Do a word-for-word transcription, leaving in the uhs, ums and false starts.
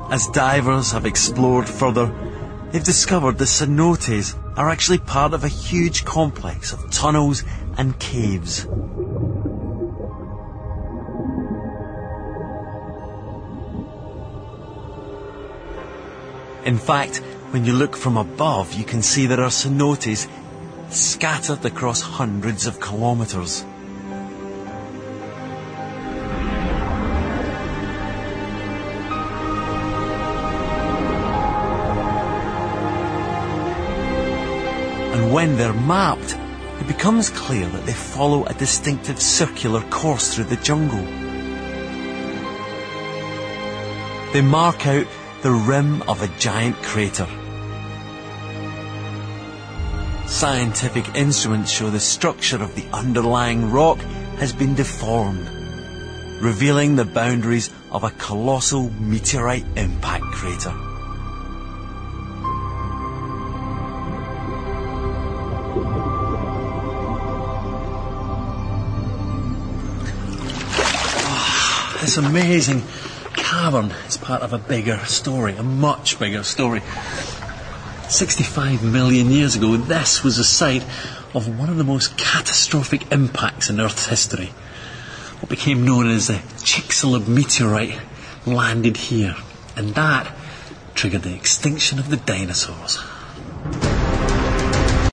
As divers have explored further, they've discovered the cenotes are actually part of a huge complex of tunnels and caves. In fact, when you look from above, you can see there are cenotes scattered across hundreds of kilometres. And when they're mapped, it becomes clear that they follow a distinctive circular course through the jungle. They mark out the rim of a giant crater. Scientific instruments show the structure of the underlying rock has been deformed, revealing the boundaries of a colossal meteorite impact crater. This amazing cavern is part of a bigger story, a much bigger story. sixty-five million years ago, this was the site of one of the most catastrophic impacts in Earth's history. What became known as the Chicxulub meteorite landed here, and that triggered the extinction of the dinosaurs.